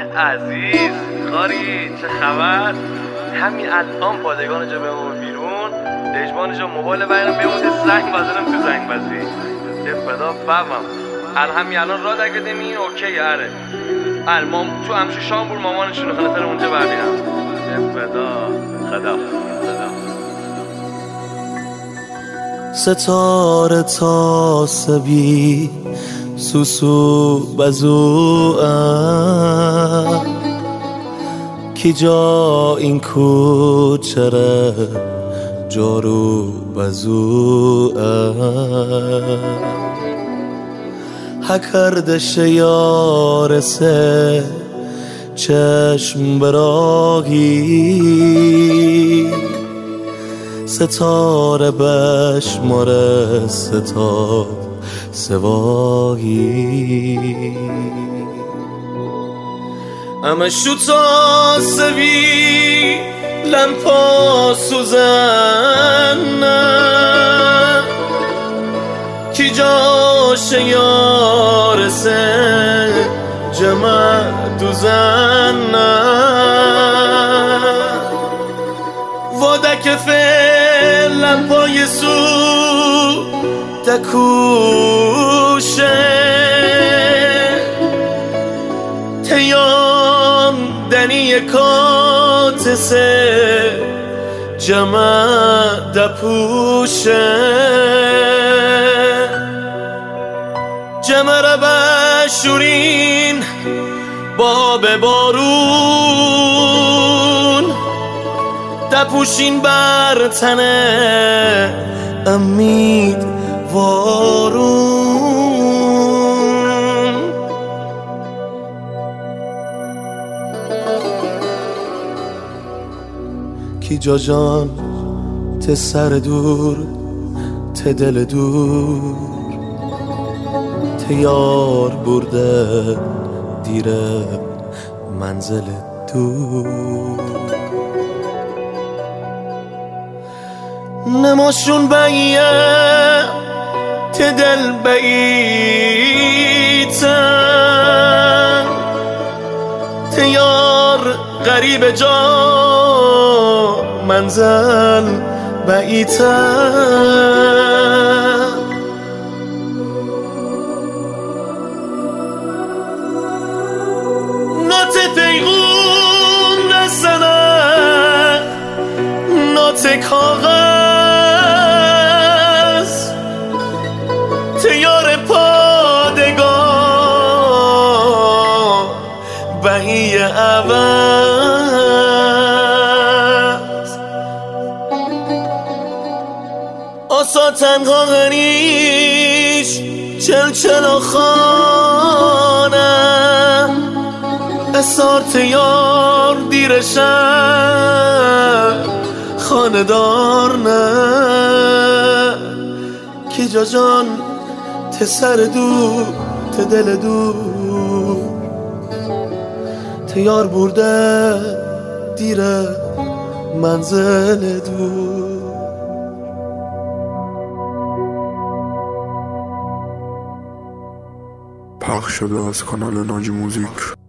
عزیز کاری چه خبر؟ همین الان پادگان جا بمون بیرون دجبان جا موبایل بیرم بیمون زنگ بزنم تو زنگ بزی که فدا بفهم همین الان را دگدیم این اوکی اره مام تو همشو شام بور مامانشونو خلطر اونجا ببینم فدا خدا ستاره تا سبی سوسو بزو کی جا این کوچره جارو بزو هکردش یارسه چشم براهی ستاره بشماره ستا سواهی اما شو تا سوی لمپا سوزن کی جاش یارسه جمع دوزن وادک فعلم پای سو تکوشه تیان دنی کاتسه جمع دپوشه جمع را بشورین باب بارون دپوشین بر تنه امید وارون کی جا جان ته سر دور ته دل دور ته یار برده دیره منزل دور نماشون بیه ته دل بیتن ته یار غریب جا منزل بیتن نات پیغون رسنه نات کاغذ تیار پادگان بهی عوض آسا تنها غریش چلچل و خانه اسار تیار دیرشن خاندار نه کی جا جان ته سر دور ته دل دور ته یار برده دیره منزل دور. پخش شده از کانال ناجی موزیک.